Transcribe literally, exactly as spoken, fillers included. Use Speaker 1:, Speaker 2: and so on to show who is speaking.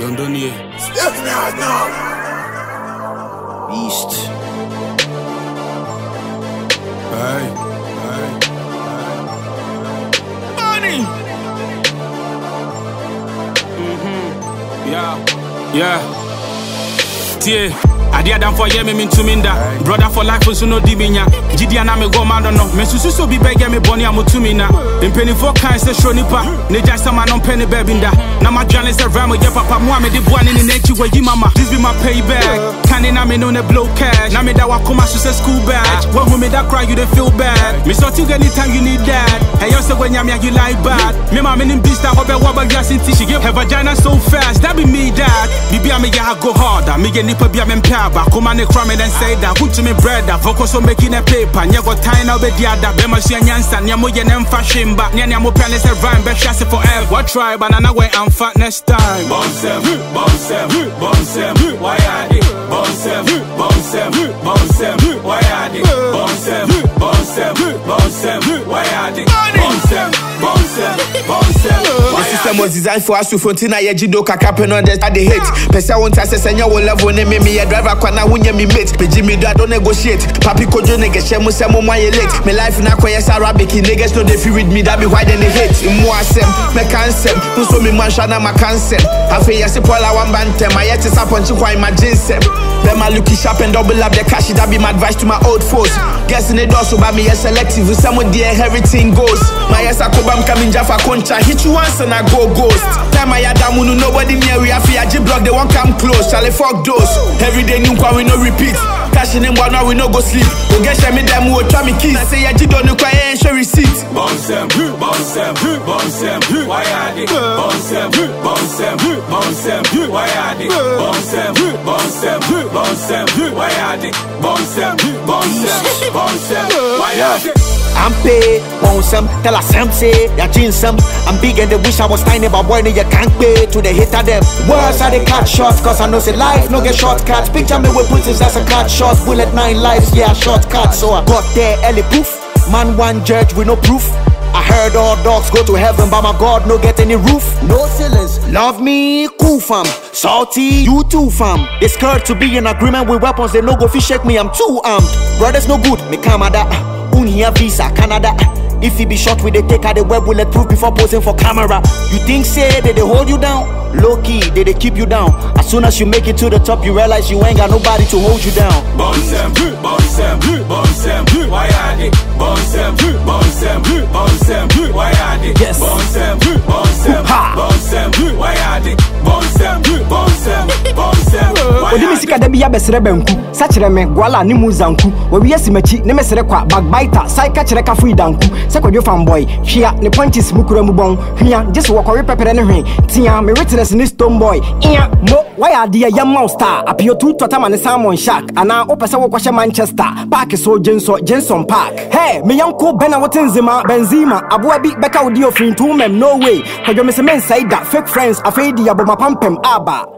Speaker 1: Don't don't ye.
Speaker 2: Step me out now.
Speaker 3: Beast.
Speaker 1: Hey, hey, hey. Money. Mhm. Yeah, yeah. Tie. Adia dan for ye me min tuminda. Brother for life so no dibinya. Gidia na me go man don't know. Me susu so bi bege me boni amutumina. Impeni for kind say show nipa. Ne jasa man on penny bebinda. Na ma jane say ramo ye papa mo me de buani ni nechi we yi mama. This be my payback. Can na me no ne blow cash. Na me da wa koma so say school badge. When we me da cry you dey feel bad. Me sort you anytime you need that. Hey yo say when yamia you like bad. Me ma me nim beast that hobe waba gas inti she give her vagina so fast. That be me dad. Bibi me ya go harder. Me get nipa bia me but come on, cram and say that. Who to me bread that focus on making a paper. You got time now, but the other Bema Shanyansan, Yamoyan and fashion, but Nyamo Panis and rhyme, but chassis forever. What try, but another way I'm fat next time.
Speaker 4: Bonsem, bonsem, bonsem, why are they? Bonsem, bonsem, bonsem, why are they? Bonsem, bonsem, bonsem, why are they? Bonsem, bonsem, bonsem.
Speaker 3: My system was designed for us to frontina Yajido Kakapen on the hate. Pesa won't assess and you will love when me a driver kwana wunya me mate. Pe Jimmy do I don't negotiate. Papi kojo nigga shemu semu my late. Me life na kwaya Arabic niggas no they feel with me that be why then they hate. Mo asem, me cancel. Puso me man shana ma cancel. Afi ya se pola one bante. My yet is up on you my jinsem. Them my looky sharp and double up the cash. That be my advice to my old foes. Guessing it also by me a selective. With someone dear everything goes. My yes I come coming Jaffa concha. Hit you once and I go ghost. Time I had damunu nobody near we afi a block they won't come close. Shall I fuck those? Every day new kwa we no repeat. Cashing in one now we no go sleep. Go get me them who try me keys. I say ya jido no kwa and show receipt.
Speaker 4: Bonsem, bonsem, bonsem, why are they? Bonsem, bonsem, bonsem, why are they? Bonsem, bonsem, bonsem, why are they? Bonsem, bonsem, bonsem, why are they?
Speaker 5: I'm paid, bonsem, tell us some say, ya jinsem. I'm big and they wish I was tiny, but boy, you can't pay to the hit of them. Worse are they cut shots, cause I know say life no get shortcuts. Picture me with pussies as a cut shot, bullet nine lives, yeah, shortcut. So I got there, early poof. Man one judge with no proof. I heard all dogs go to heaven, but my God no get any roof. No ceilings, love me, cool fam. Salty, you too fam. They scared to be in agreement with weapons, they no go fish shake me, I'm too armed. Brothers no good, me Canada. Unia visa, Canada. If he be shot with a take out the web bulletproof before posing for camera. You think say they, they hold you down? Low key, they, they keep you down. As soon as you make it to the top, you realize you ain't got nobody to hold you down.
Speaker 4: Bonsem, bonsem, bonsem, why are they? Bonsem, bonsem, bonsem, why are they?
Speaker 6: Yes.
Speaker 4: Bonsem, bonsem, bonsem, why are they? Bonsem, bonsem, bonsem, why
Speaker 6: Odi misika da biya besere banku sachire me gwala ni muzanku we wiase machi ne mesere kwa backbiter sai ka chire ka fu idanku se kwadwo fanboy hwia ne punches mukura mu bon hwia jese wo kwawe pepere ne hwen tia me witness ni stone boy iya mo why ade ya yam star apio two totama ne Salmon Shark ana opese wo kwahye Manchester park so Jenson Jenson Park hey me yanko bena wotinzima Benzema aboa bi beka wodi ofin two mem no way kwadwo me se men sai da fake friends afedi aboma pampem aba